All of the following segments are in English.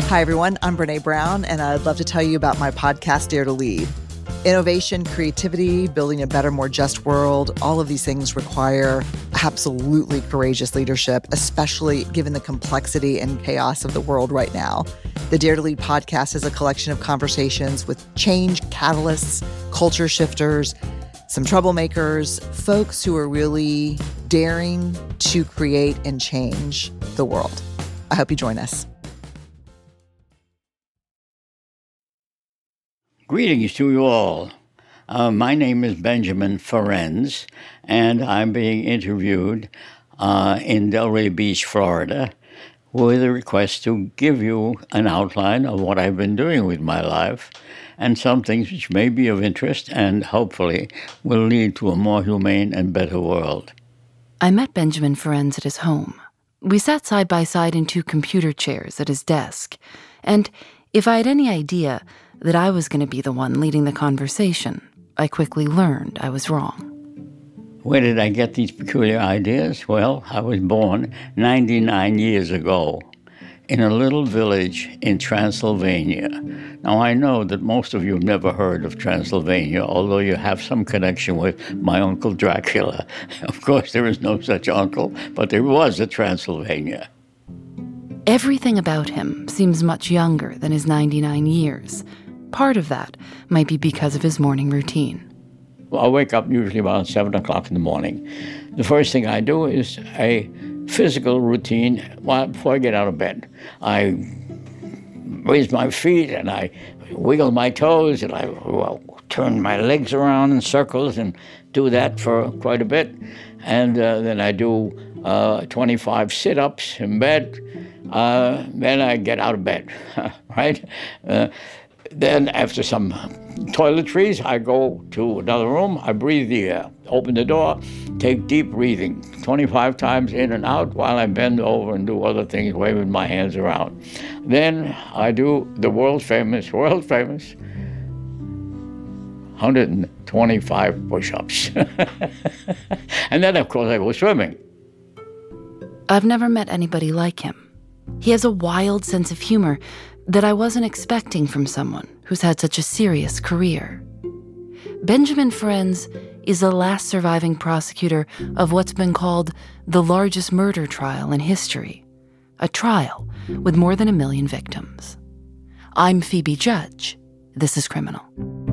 Hi, everyone. I'm Brene Brown, and I'd love to tell you about my podcast, Dare to Lead. Innovation, creativity, building a better, more just world, all of these things require absolutely courageous leadership, especially given the complexity and chaos of the world right now. The Dare to Lead podcast is a collection of conversations with change catalysts, culture shifters, some troublemakers, folks who are really daring to create and change the world. I hope you join us. Greetings to you all. My name is Benjamin Ferencz, and I'm being interviewed in Delray Beach, Florida, with a request to give you an outline of what I've been doing with my life and some things which may be of interest and hopefully will lead to a more humane and better world. I met Benjamin Ferencz at his home. We sat side by side in two computer chairs at his desk, and if I had any idea that I was going to be the one leading the conversation, I quickly learned I was wrong. Where did I get these peculiar ideas? Well, I was born 99 years ago in a little village in Transylvania. Now, I know that most of you have never heard of Transylvania, although you have some connection with my Uncle Dracula. Of course, there is no such uncle, but there was a Transylvania. Everything about him seems much younger than his 99 years. Part of that might be because of his morning routine. Well, I wake up usually about 7 o'clock in the morning. The first thing I do is a physical routine before I get out of bed. I raise my feet and I wiggle my toes and I turn my legs around in circles and do that for quite a bit. And then I do 25 sit-ups in bed. Then I get out of bed, right? Then after some toiletries, I go to another room, I breathe the air, open the door, take deep breathing, 25 times in and out while I bend over and do other things, waving my hands around. Then I do the world famous 125 push-ups. And then, of course, I go swimming. I've never met anybody like him. He has a wild sense of humor that I wasn't expecting from someone who's had such a serious career. Benjamin Ferencz is the last surviving prosecutor of what's been called the largest murder trial in history, a trial with more than 1 million victims. I'm Phoebe Judge. This is Criminal.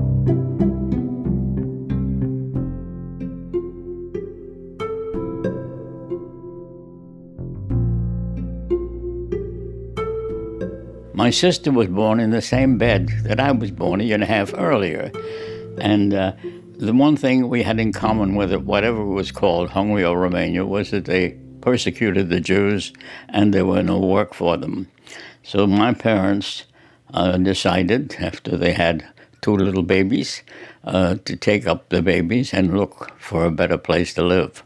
My sister was born in the same bed that I was born a year and a half earlier. And the one thing we had in common with it, whatever it was called, Hungary or Romania, was that they persecuted the Jews and there were no work for them. So my parents decided, after they had 2 little babies, to take up the babies and look for a better place to live.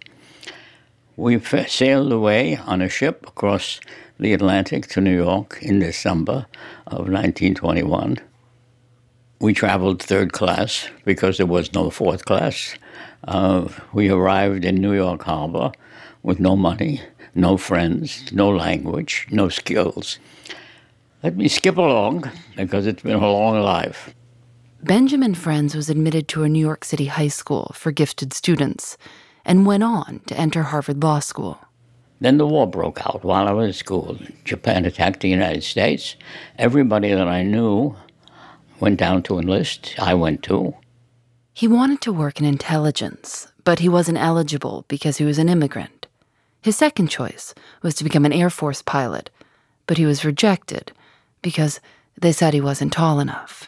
We sailed away on a ship across the Atlantic to New York in December of 1921. We traveled third class because there was no fourth class. We arrived in New York Harbor with no money, no friends, no language, no skills. Let me skip along because it's been a long life. Benjamin Ferencz was admitted to a New York City high school for gifted students and went on to enter Harvard Law School. Then the war broke out while I was at school. Japan attacked the United States. Everybody that I knew went down to enlist. I went too. He wanted to work in intelligence, but he wasn't eligible because he was an immigrant. His second choice was to become an Air Force pilot, but he was rejected because they said he wasn't tall enough.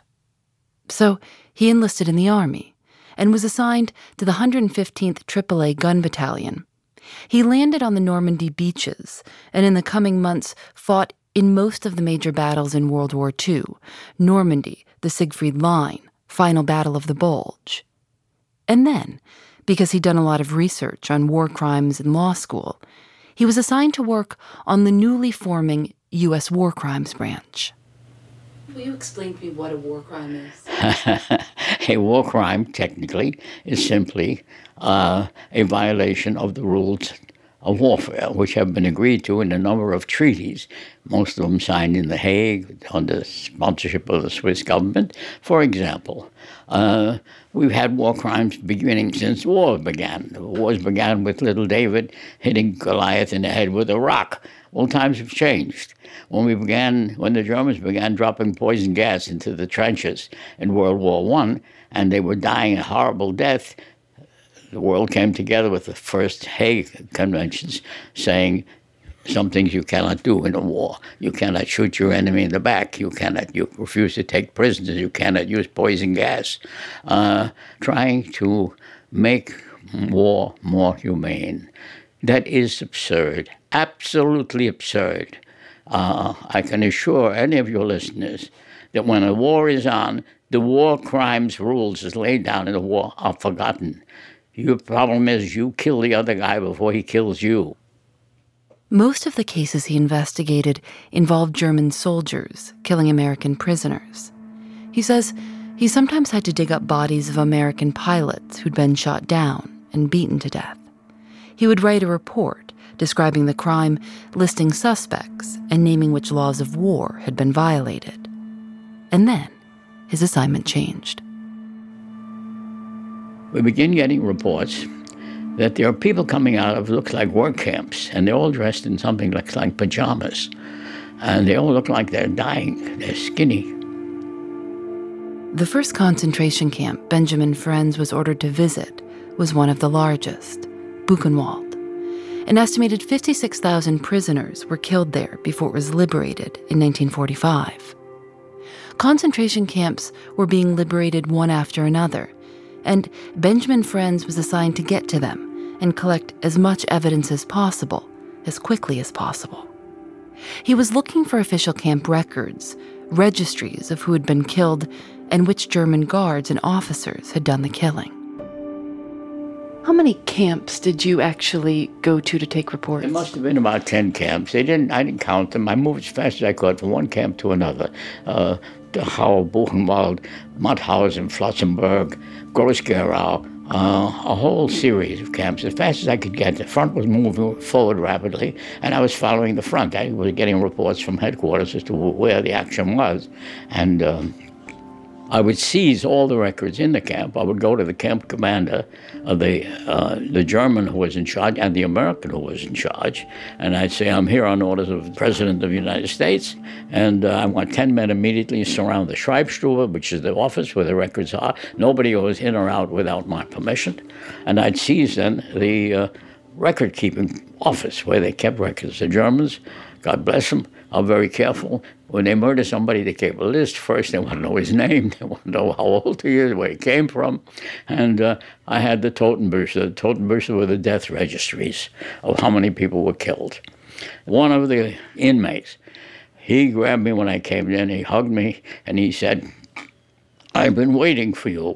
So he enlisted in the Army and was assigned to the 115th AAA Gun Battalion. He landed on the Normandy beaches and in the coming months fought in most of the major battles in World War II, Normandy, the Siegfried Line, Final Battle of the Bulge. And then, because he'd done a lot of research on war crimes in law school, he was assigned to work on the newly forming U.S. War Crimes Branch. Will you explain to me what a war crime is? A war crime, technically, is simply a violation of the rules of warfare, which have been agreed to in a number of treaties, most of them signed in The Hague under sponsorship of the Swiss government. For example, we've had war crimes beginning since war began. The wars began with little David hitting Goliath in the head with a rock. Well, times have changed. When the Germans began dropping poison gas into the trenches in World War I, and they were dying a horrible death, the world came together with the first Hague Conventions saying some things you cannot do in a war. You cannot shoot your enemy in the back. You refuse to take prisoners. You cannot use poison gas. Trying to make war more humane. That is absurd, absolutely absurd. I can assure any of your listeners that when a war is on, the war crimes rules as laid down in the war are forgotten. Your problem is you kill the other guy before he kills you. Most of the cases he investigated involved German soldiers killing American prisoners. He says he sometimes had to dig up bodies of American pilots who'd been shot down and beaten to death. He would write a report describing the crime, listing suspects, and naming which laws of war had been violated. And then his assignment changed. We begin getting reports that there are people coming out of looks like work camps, and they're all dressed in something like pajamas. And they all look like they're dying. They're skinny. The first concentration camp Benjamin Ferencz was ordered to visit was one of the largest, Buchenwald. An estimated 56,000 prisoners were killed there before it was liberated in 1945. Concentration camps were being liberated one after another, and Benjamin Ferencz was assigned to get to them and collect as much evidence as possible, as quickly as possible. He was looking for official camp records, registries of who had been killed, and which German guards and officers had done the killing. How many camps did you actually go to take reports? There must have been about 10 camps. I didn't count them. I moved as fast as I could from one camp to another. Dachau, Buchenwald, Mauthausen, Flossenburg, Groß-Gerau, a whole series of camps as fast as I could get. The front was moving forward rapidly, and I was following the front. I was getting reports from headquarters as to where the action was. And I would seize all the records in the camp. I would go to the camp commander of the German who was in charge and the American who was in charge, and I'd say, I'm here on orders of the President of the United States, and I want 10 men immediately surround the Schreibstube, which is the office where the records are. Nobody goes in or out without my permission. And I'd seize then the record-keeping office where they kept records. The Germans, God bless them, are very careful. When they murder somebody, they keep a list. First, they want to know his name. They want to know how old he is, where he came from. And I had the Totenbücher. The Totenbücher were the death registries of how many people were killed. One of the inmates, he grabbed me when I came in. He hugged me, and he said, I've been waiting for you.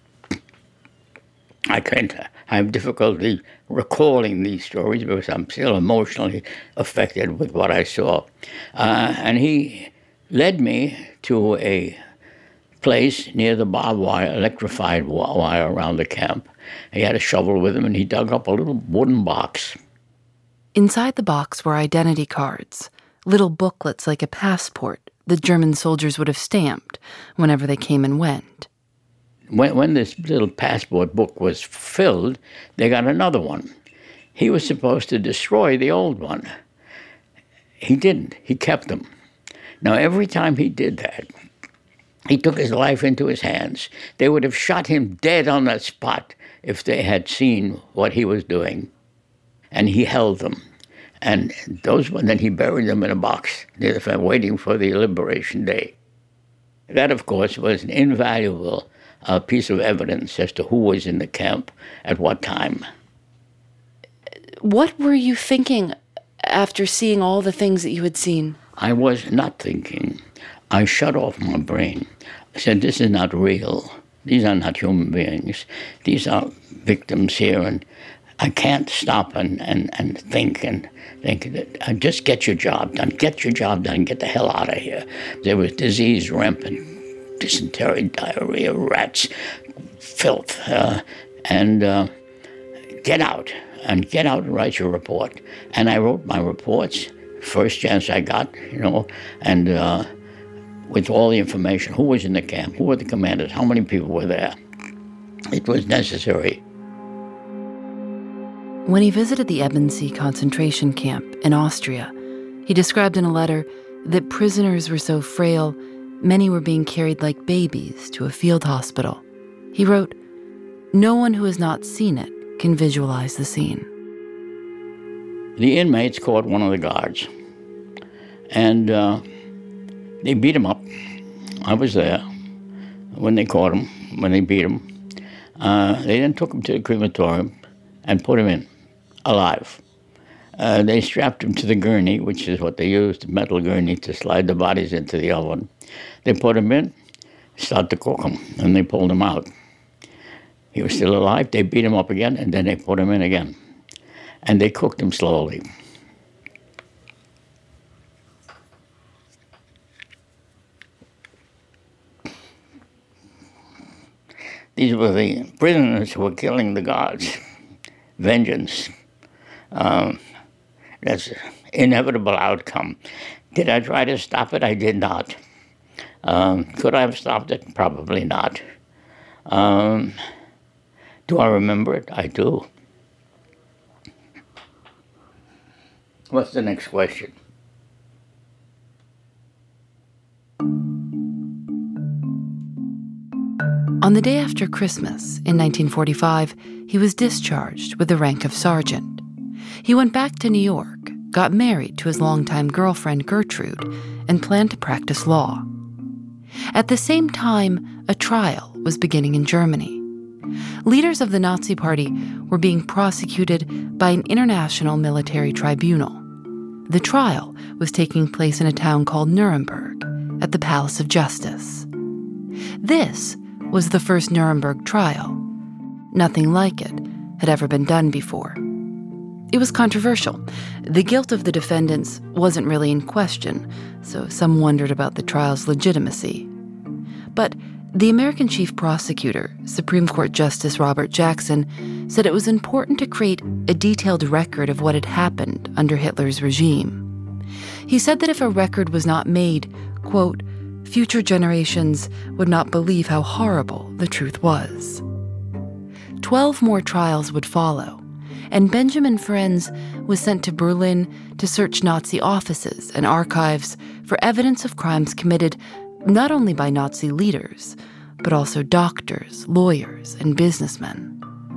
I have difficulty recalling these stories because I'm still emotionally affected with what I saw. And he led me to a place near the barbed wire, electrified wire around the camp. He had a shovel with him, and he dug up a little wooden box. Inside the box were identity cards, little booklets like a passport that German soldiers would have stamped whenever they came and went. When this little passport book was filled, they got another one. He was supposed to destroy the old one. He didn't. He kept them. Now, every time he did that, he took his life into his hands. They would have shot him dead on that spot if they had seen what he was doing. And he held them. And then he buried them in a box near the fence, waiting for the Liberation Day. That, of course, was an invaluable piece of evidence as to who was in the camp at what time. What were you thinking after seeing all the things that you had seen? I was not thinking. I shut off my brain. I said, this is not real. These are not human beings. These are victims here, and I can't stop and think that just get your job done. Get your job done. Get the hell out of here. There was disease rampant. Dysentery, diarrhea, rats, filth, and get out. and get out and write your report. And I wrote my reports, first chance I got, and with all the information, who was in the camp, who were the commanders, how many people were there. It was necessary. When he visited the Ebensee concentration camp in Austria, he described in a letter that prisoners were so frail, many were being carried like babies to a field hospital. He wrote, "No one who has not seen it can visualize the scene." The inmates caught one of the guards, and they beat him up. I was there when they caught him, when they beat him. They then took him to the crematorium and put him in, alive. They strapped him to the gurney, which is what they used, the metal gurney, to slide the bodies into the oven. They put him in, started to cook him, and they pulled him out. He was still alive. They beat him up again, and then they put him in again. And they cooked him slowly. These were the prisoners who were killing the guards. Vengeance. That's an inevitable outcome. Did I try to stop it? I did not. Could I have stopped it? Probably not. Do I remember it? I do. What's the next question? On the day after Christmas, in 1945, he was discharged with the rank of sergeant. He went back to New York, got married to his longtime girlfriend Gertrude, and planned to practice law. At the same time, a trial was beginning in Germany. Leaders of the Nazi Party were being prosecuted by an international military tribunal. The trial was taking place in a town called Nuremberg, at the Palace of Justice. This was the first Nuremberg trial. Nothing like it had ever been done before. It was controversial. The guilt of the defendants wasn't really in question, so some wondered about the trial's legitimacy. But the American chief prosecutor, Supreme Court Justice Robert Jackson, said it was important to create a detailed record of what had happened under Hitler's regime. He said that if a record was not made, quote, future generations would not believe how horrible the truth was. 12 more trials would follow, and Benjamin Ferencz was sent to Berlin to search Nazi offices and archives for evidence of crimes committed not only by Nazi leaders, but also doctors, lawyers, and businessmen.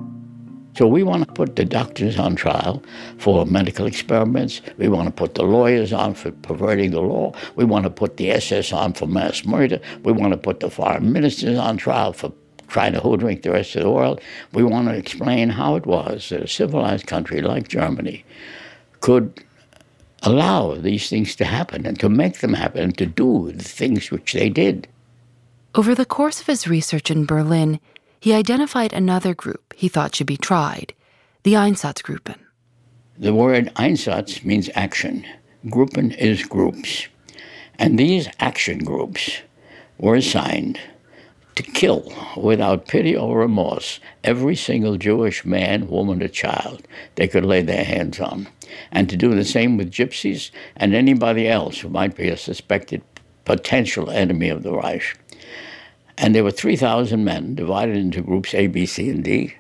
So we want to put the doctors on trial for medical experiments. We want to put the lawyers on for perverting the law. We want to put the SS on for mass murder. We want to put the foreign ministers on trial for trying to hoodwink the rest of the world. We want to explain how it was that a civilized country like Germany could allow these things to happen and to make them happen and to do the things which they did. Over the course of his research in Berlin, he identified another group he thought should be tried, the Einsatzgruppen. The word Einsatz means action. Gruppen is groups. And these action groups were assigned to kill without pity or remorse every single Jewish man, woman, or child they could lay their hands on, and to do the same with gypsies and anybody else who might be a suspected potential enemy of the Reich. And there were 3,000 men divided into groups A, B, C, and D.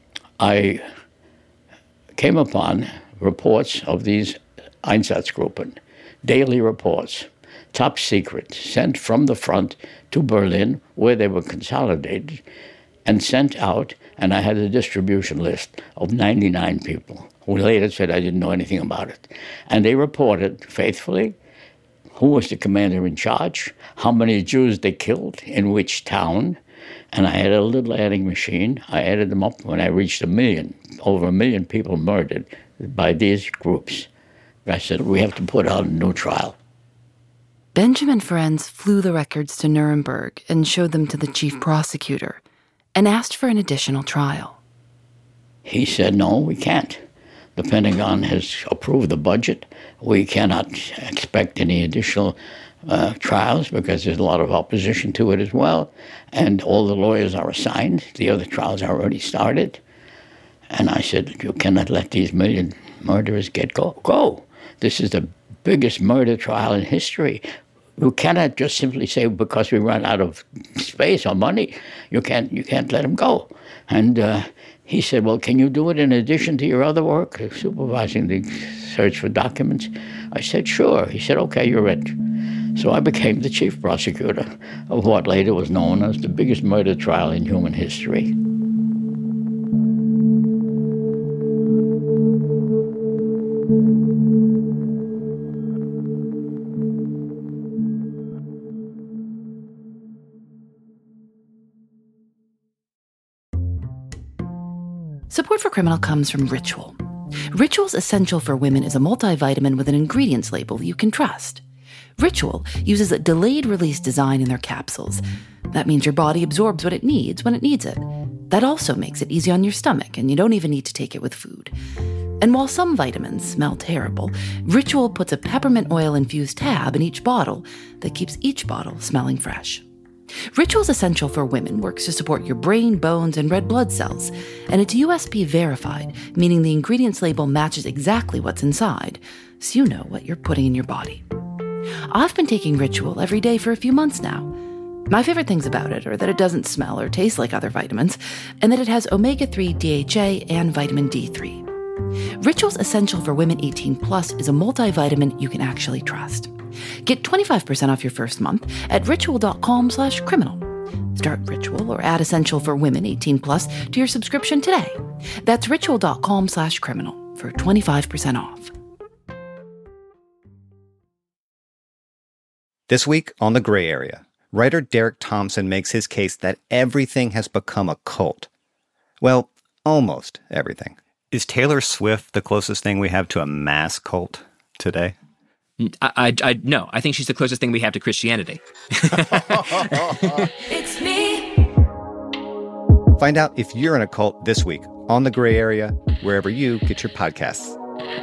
I came upon reports of these Einsatzgruppen, daily reports, top secret, sent from the front to Berlin, where they were consolidated, and sent out, and I had a distribution list of 99 people who later said I didn't know anything about it. And they reported faithfully who was the commander in charge, how many Jews they killed, in which town, and I had a little adding machine. I added them up when I reached 1 million, over 1 million people murdered by these groups. I said, we have to put on a new trial. Benjamin Ferencz flew the records to Nuremberg and showed them to the chief prosecutor and asked for an additional trial. He said, no, we can't. The Pentagon has approved the budget. We cannot expect any additional trials because there's a lot of opposition to it as well. And all the lawyers are assigned. The other trials are already started. And I said, you cannot let these million murderers go. This is the biggest murder trial in history. You cannot just simply say because we run out of space or money, you can't let them go. And he said, well, can you do it in addition to your other work, supervising the search for documents? I said, sure. He said, okay, you're it. So I became the chief prosecutor of what later was known as the biggest murder trial in human history. Support for Criminal comes from Ritual. Ritual's Essential for Women is a multivitamin with an ingredients label you can trust. Ritual uses a delayed-release design in their capsules. That means your body absorbs what it needs when it needs it. That also makes it easy on your stomach, and you don't even need to take it with food. And while some vitamins smell terrible, Ritual puts a peppermint oil-infused tab in each bottle that keeps each bottle smelling fresh. Ritual's Essential for Women works to support your brain, bones, and red blood cells, and it's USP verified, meaning the ingredients label matches exactly what's inside, so you know what you're putting in your body. I've been taking Ritual every day for a few months now. My favorite things about it are that it doesn't smell or taste like other vitamins, and that it has omega-3 DHA and vitamin D3. Ritual's Essential for Women 18 Plus is a multivitamin you can actually trust. Get 25% off your first month at ritual.com/criminal. Start Ritual or add Essential for Women 18 Plus to your subscription today. That's ritual.com/criminal for 25% off. This week on The Gray Area, writer Derek Thompson makes his case that everything has become a cult. Well, almost everything. Is Taylor Swift the closest thing we have to a mass cult today? No, I think she's the closest thing we have to Christianity. It's me. Find out if you're in a cult this week on The Gray Area, wherever you get your podcasts.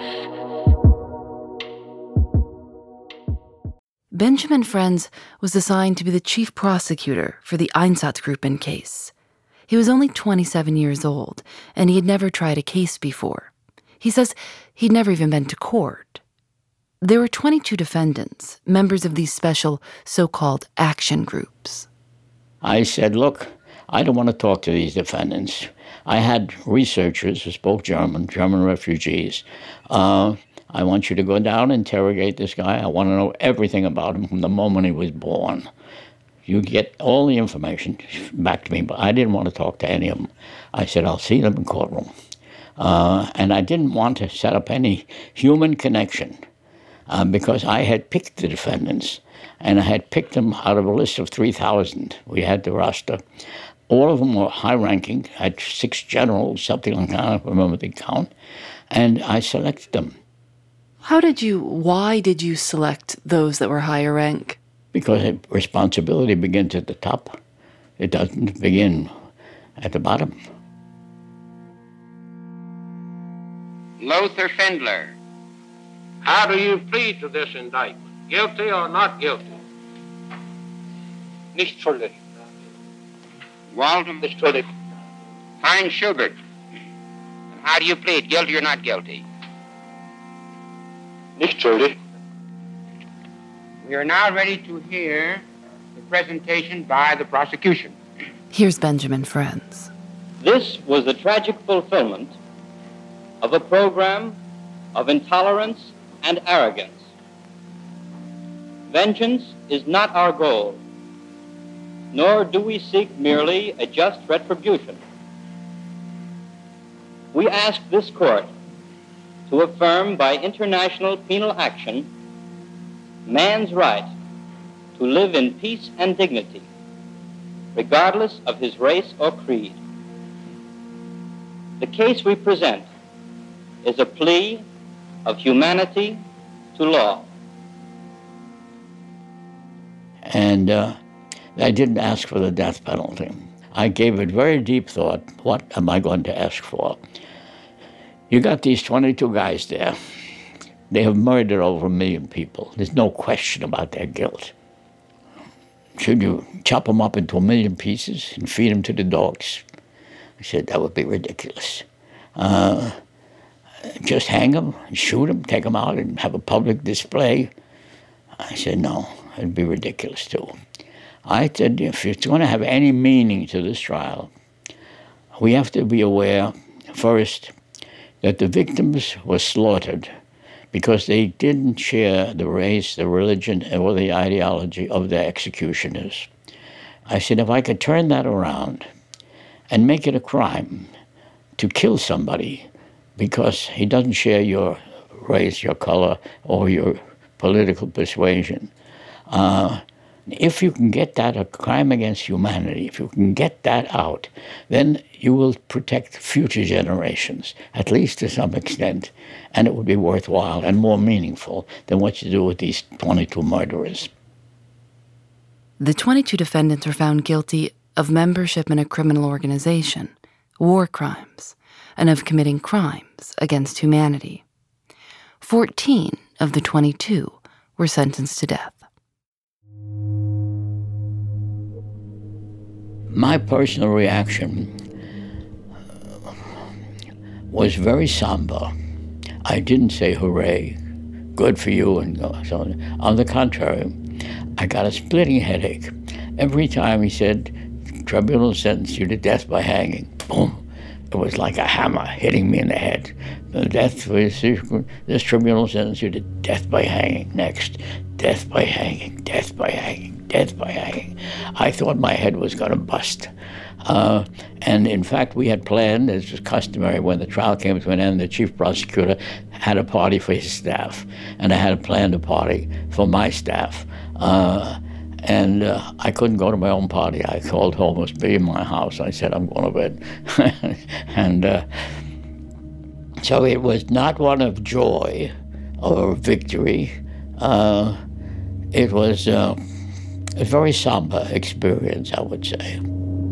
Benjamin Frenz was assigned to be the chief prosecutor for the Einsatzgruppen case. He was only 27 years old, and he had never tried a case before. He says he'd never even been to court. There were 22 defendants, members of these special so-called action groups. I said, look, I don't want to talk to these defendants. I had researchers who spoke German refugees. I want you to go down and interrogate this guy. I want to know everything about him from the moment he was born. You get all the information back to me, but I didn't want to talk to any of them. I said, I'll see them in courtroom. And I didn't want to set up any human connection. Because I had picked the defendants, and I had picked them out of a list of 3,000. We had the roster. All of them were high-ranking, had 6 generals, something like that, I don't remember the count, and I selected them. Why did you select those that were higher rank? Because responsibility begins at the top. It doesn't begin at the bottom. Lothar Fendler. How do you plead to this indictment? Guilty or not guilty? Nicht schuldig. Walter. Nicht schuldig. Heinz Schubert. How do you plead? Guilty or not guilty? Nicht schuldig. We are now ready to hear the presentation by the prosecution. Here's Benjamin Frenz. This was the tragic fulfillment of a program of intolerance and arrogance. Vengeance is not our goal, nor do we seek merely a just retribution. We ask this court to affirm by international penal action man's right to live in peace and dignity, regardless of his race or creed. The case we present is a plea of humanity to law. And I didn't ask for the death penalty. I gave it very deep thought. What am I going to ask for? You got these 22 guys there. They have murdered over 1 million people. There's no question about their guilt. Should you chop them up into 1 million pieces and feed them to the dogs? I said, that would be ridiculous. Just hang them, shoot them, take them out, and have a public display. I said, no, it'd be ridiculous, too. I said, if it's going to have any meaning to this trial, we have to be aware, first, that the victims were slaughtered because they didn't share the race, the religion, or the ideology of their executioners. I said, if I could turn that around and make it a crime to kill somebody because he doesn't share your race, your color, or your political persuasion, if you can get that a crime against humanity, if you can get that out, then you will protect future generations, at least to some extent, and it would be worthwhile and more meaningful than what you do with these 22 murderers. The 22 defendants were found guilty of membership in a criminal organization, war crimes, and of committing crimes against humanity. 14 of the 22 were sentenced to death. My personal reaction was very somber. I didn't say, hooray, good for you, and so on. On the contrary, I got a splitting headache. Every time he said, tribunal sentenced you to death by hanging, boom, it was like a hammer hitting me in the head. This tribunal sentenced you to death by hanging. Next, death by hanging, death by hanging, death by hanging. I thought my head was going to bust. And in fact, we had planned, as was customary, when the trial came to an end, the chief prosecutor had a party for his staff, and I had planned a party for my staff. And I couldn't go to my own party. I called home, it was be in my house. I said, I'm going to bed. And so it was not one of joy or victory. It was a very somber experience, I would say.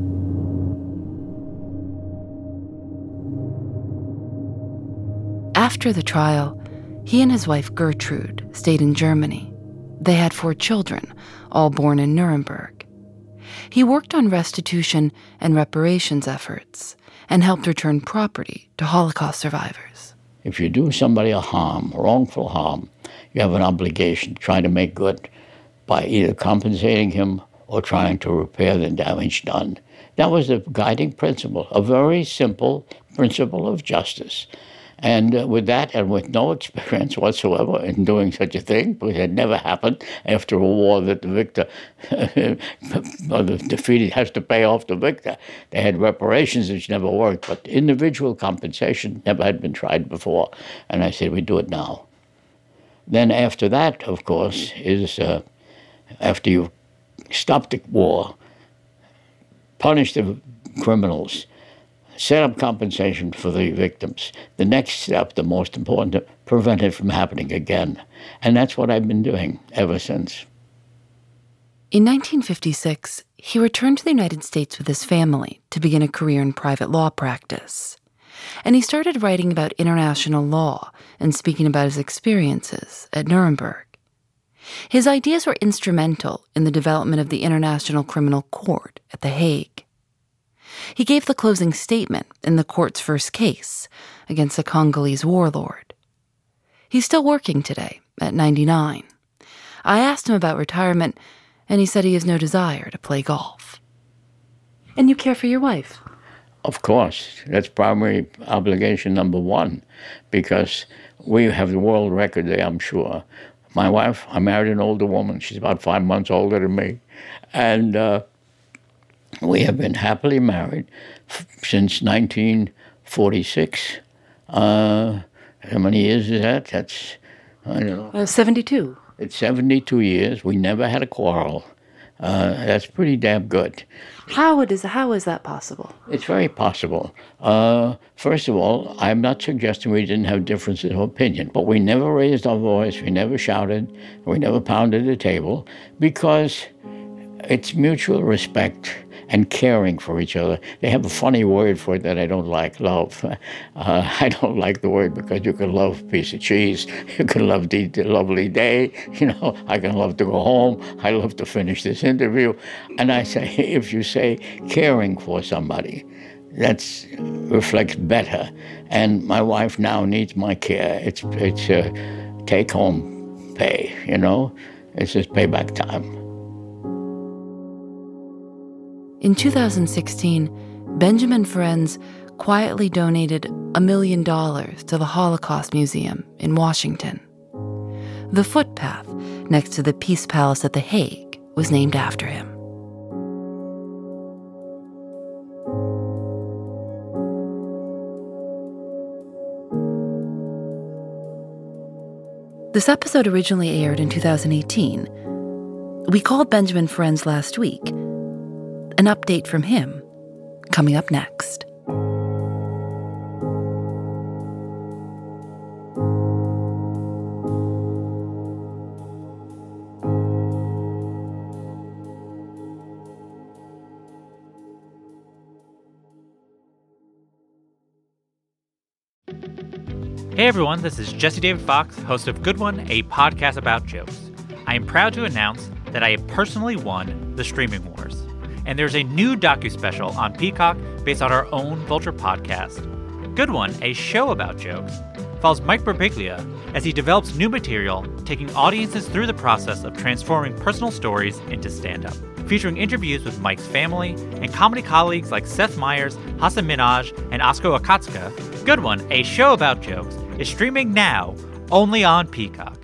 After the trial, he and his wife Gertrude stayed in Germany. They had 4 children, all born in Nuremberg. He worked on restitution and reparations efforts and helped return property to Holocaust survivors. If you do somebody a harm, wrongful harm, you have an obligation to try to make good by either compensating him or trying to repair the damage done. That was the guiding principle, a very simple principle of justice. And with that, and with no experience whatsoever in doing such a thing, because it had never happened after a war that the victor, or the defeated has to pay off the victor. They had reparations which never worked, but individual compensation never had been tried before. And I said, we do it now. Then after that, of course, is after you stop the war, punish the criminals, set up compensation for the victims. The next step, the most important, prevent it from happening again. And that's what I've been doing ever since. In 1956, he returned to the United States with his family to begin a career in private law practice. And he started writing about international law and speaking about his experiences at Nuremberg. His ideas were instrumental in the development of the International Criminal Court at The Hague. He gave the closing statement in the court's first case against a Congolese warlord. He's still working today, at 99. I asked him about retirement, and he said he has no desire to play golf. And you care for your wife? Of course. That's primary obligation number one, because we have the world record there, I'm sure. My wife, I married an older woman. She's about 5 months older than me. And we have been happily married since 1946. How many years is that? That's, I don't know. 72. It's 72 years. We never had a quarrel. That's pretty damn good. How is that possible? It's very possible. First of all, I'm not suggesting we didn't have differences of opinion, but we never raised our voice, we never shouted, we never pounded the table, because it's mutual respect and caring for each other. They have a funny word for it that I don't like, love. I don't like the word because you can love a piece of cheese, you can love the lovely day, I can love to go home, I love to finish this interview. And I say, if you say caring for somebody, that reflects better. And my wife now needs my care. It's take-home pay, It's just payback time. In 2016, Benjamin Ferencz quietly donated $1 million to the Holocaust Museum in Washington. The footpath next to the Peace Palace at The Hague was named after him. This episode originally aired in 2018. We called Benjamin Ferencz last week. An update from him coming up next. Hey everyone, this is Jesse David Fox, host of Good One, a podcast about jokes. I am proud to announce that I have personally won the Streaming Wars. And there's a new docuspecial on Peacock based on our own Vulture podcast. Good One, a show about jokes, follows Mike Birbiglia as he develops new material, taking audiences through the process of transforming personal stories into stand-up. Featuring interviews with Mike's family and comedy colleagues like Seth Meyers, Hasan Minhaj, and Asko Akatsuka, Good One, a show about jokes, is streaming now only on Peacock.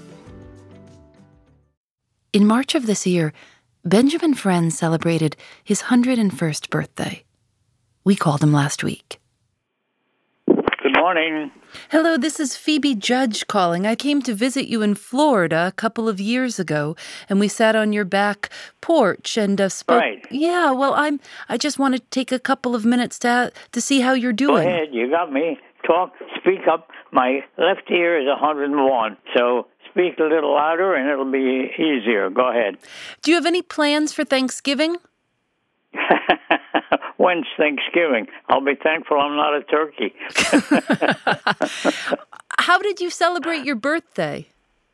In March of this year, Benjamin Ferencz celebrated his 101st birthday. We called him last week. Good morning. Hello, this is Phoebe Judge calling. I came to visit you in Florida a couple of years ago, and we sat on your back porch and spoke. Right. Yeah, well, I just want to take a couple of minutes to see how you're doing. Go ahead, you got me. Talk, speak up. My left ear is 101, so speak a little louder and it'll be easier. Go ahead. Do you have any plans for Thanksgiving? When's Thanksgiving? I'll be thankful I'm not a turkey. How did you celebrate your birthday?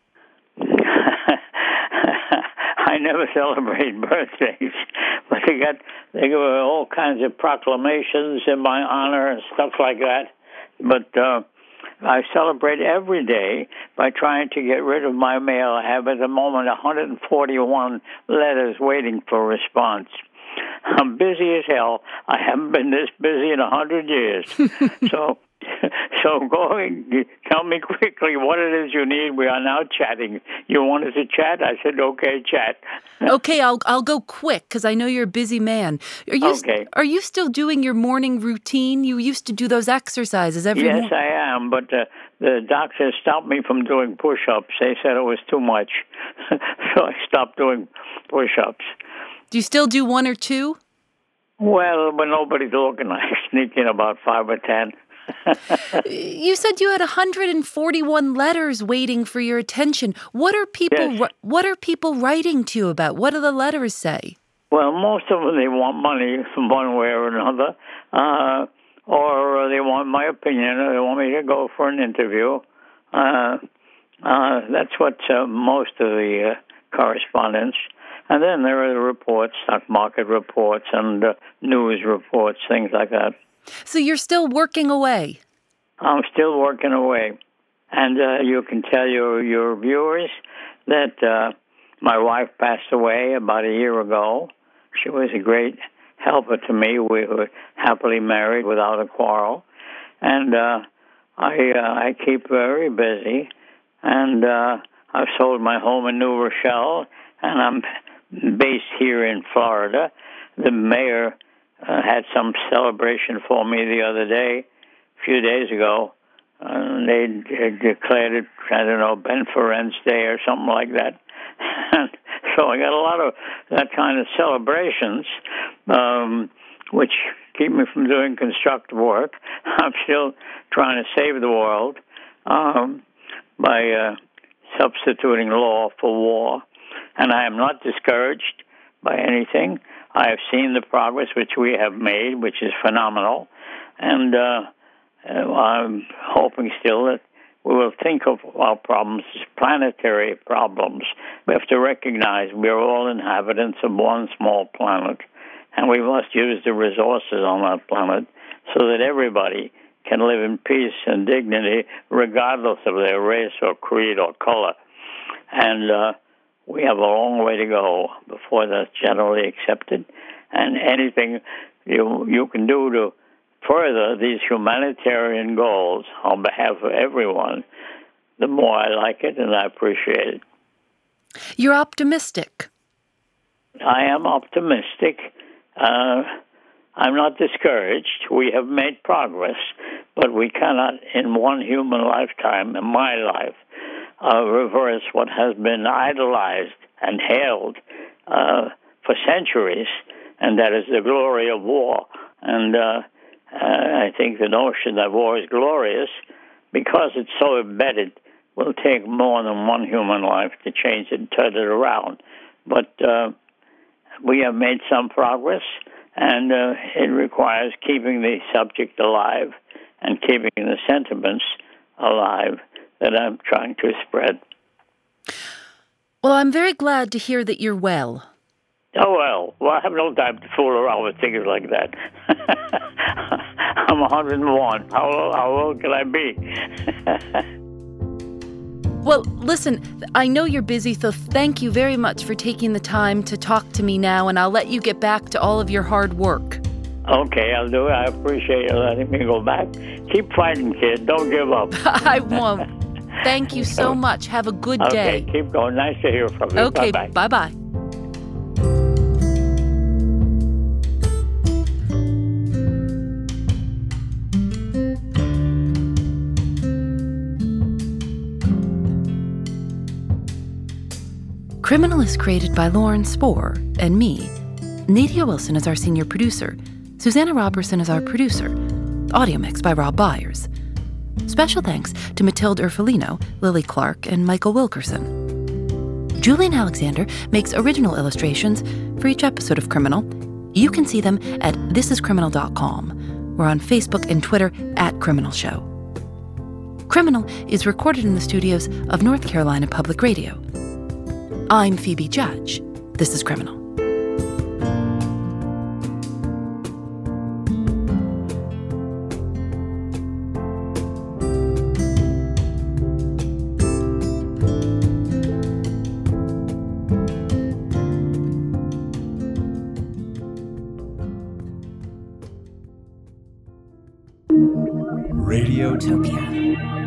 I never celebrate birthdays, but they got all kinds of proclamations in my honor and stuff like that. But I celebrate every day by trying to get rid of my mail. I have at the moment 141 letters waiting for response. I'm busy as hell. I haven't been this busy in 100 years. So go and tell me quickly what it is you need. We are now chatting. You wanted to chat? I said, okay, chat. Okay, I'll go quick because I know you're a busy man. Are you still doing your morning routine? You used to do those exercises every morning. Yes, I am, but the doctor stopped me from doing push-ups. They said it was too much. So I stopped doing push-ups. Do you still do one or two? Well, when nobody's looking, I sneak in about 5 or 10. You said you had 141 letters waiting for your attention. What are people? Yes. What are people writing to you about? What do the letters say? Well, most of them they want money from one way or another, or they want my opinion, or they want me to go for an interview. That's what most of the correspondence. And then there are the reports, stock market reports, and news reports, things like that. So you're still working away? I'm still working away. And you can tell your viewers that my wife passed away about a year ago. She was a great helper to me. We were happily married without a quarrel. And I keep very busy. And I've sold my home in New Rochelle, and I'm based here in Florida. The mayor had some celebration for me the other day, a few days ago. They declared it, I don't know, Ben Ferencz Day or something like that. So I got a lot of that kind of celebrations, which keep me from doing constructive work. I'm still trying to save the world by substituting law for war. And I am not discouraged by anything. I have seen the progress which we have made, which is phenomenal. And I'm hoping still that we will think of our problems as planetary problems. We have to recognize we are all inhabitants of one small planet. and we must use the resources on our planet so that everybody can live in peace and dignity regardless of their race or creed or color. And we have a long way to go before that's generally accepted. And anything you can do to further these humanitarian goals on behalf of everyone, the more I like it and I appreciate it. You're optimistic. I am optimistic. I'm not discouraged. We have made progress, but we cannot, in one human lifetime, in my life, reverse what has been idolized and hailed for centuries, and that is the glory of war. And I think the notion that war is glorious, because it's so embedded, will take more than one human life to change it and turn it around. But we have made some progress, and it requires keeping the subject alive and keeping the sentiments alive that I'm trying to spread. Well, I'm very glad to hear that you're well. Oh, well, I have no time to fool around with things like that. I'm 101. How old can I be? Well, listen, I know you're busy, so thank you very much for taking the time to talk to me now, and I'll let you get back to all of your hard work. Okay, I'll do it. I appreciate you letting me go back. Keep fighting, kid. Don't give up. I won't. Thank you so much. Have a good day. Okay, keep going. Nice to hear from you. Okay, bye-bye. Bye-bye. Criminal is created by Lauren Spohr and me. Nadia Wilson is our senior producer. Susanna Robertson is our producer. Audio mix by Rob Byers. Special thanks to Matilde Urfolino, Lily Clark, and Michael Wilkerson. Julian Alexander makes original illustrations for each episode of Criminal. You can see them at thisiscriminal.com. We're on Facebook and Twitter at Criminal Show. Criminal is recorded in the studios of North Carolina Public Radio. I'm Phoebe Judge. This is Criminal. Radiotopia.